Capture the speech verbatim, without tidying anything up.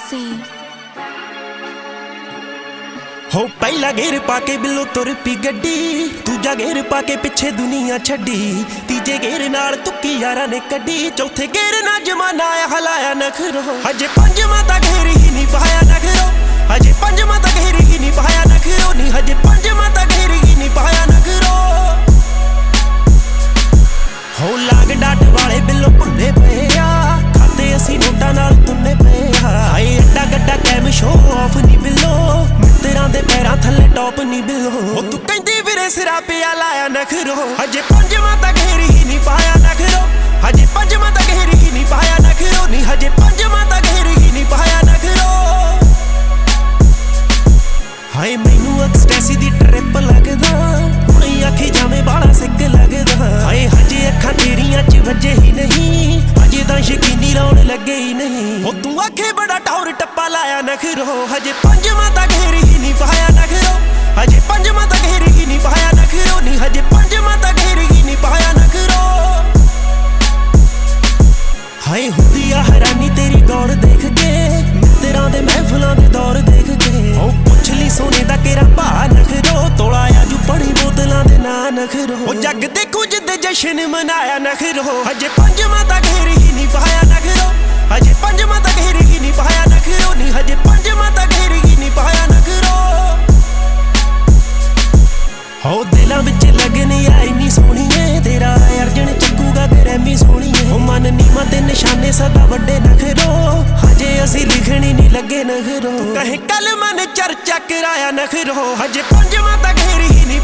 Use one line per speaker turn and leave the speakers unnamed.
C
हो पहला गेर पाके बिलो तुर पी गड्डी, दूजा गेर पाके पिछे दुनिया छड्डी, तीजे गेर नाल तुक्की यारा ने कड्डी, चौथे गेर ना जमाना आया हलाया नखरो। हजे पंजवां ता घेर ही नहीं पाया नखरो, हजे पंजवां ता घेर ही नहीं पाया नखरो, नी हजे पंजवां ता घेर ही नहीं पाया नखरो। हो लाग डाट वाले बिलो भुल्ले पे आ, खाते असी नोटा नाल तुन्ने पे आ, हाए एड्डा गड्डा कैम शो ऑफ नहीं बिलो, मित्तरां दे पैरां थल्ले टॉप नहीं बिलो। हो तू कहंदी वीरे सिरा पिया लाया नखरो, हजे पंजवां ता घेर ही नहीं पाया नखरो, हजे पंजवां ता घेर ही नहीं पाया नखरो, नी हजे पंजवां ता घेर ही नहीं पाया नखरो। हाए मैनू एक्सटैसी दी ट्रिप लगदा, हुणे आखी जावे बाला सिक लगदा, हाए हजे अखां तेरियां च वजे ही नहीं, हजे तां यकीनी लाउण लगे ही नहीं। हो तू आखे बड़ा टौर टप्पा लाया नखरो, हजे पंजवां ता घेर ही नहीं पाया नखरो, हजे पंजवां ता घेर ही नहीं पाया नखरो, नी हजे पंजवां ता घेर ही नहीं पाया नखरो। हाए हुंदी आ हैरानी तेरी गौर देख के, मित्तरां दे महफिलां दे दौर देख के, ओ पुछ ली सोने दा केरा भा नखरो, तोला आजू पड़ी बोतलां दे ना नखरो। ओ जग देखू जिद्दे जशन मनाया नखरो, हजे पंजवां ता घेर ही नहीं पाया नखरो, हजे पंजवां ता घेर ही नहीं पाया नखरो, नी हजे पंजवां ता घेर ही नहीं पाया नखरो। हो दिलां विच लगन आई नी सोहणीए, तेरा अर्जन चक्कूगा गरैमी सोहणीए, हो मन नीमा ते निशाने सदा वड्डे नखरो, हजे असी लिखणी नहीं लगे नखरो। कहे कल मन चर्चा कराया नखरो, हजे पंजवां ता घेर ही नहीं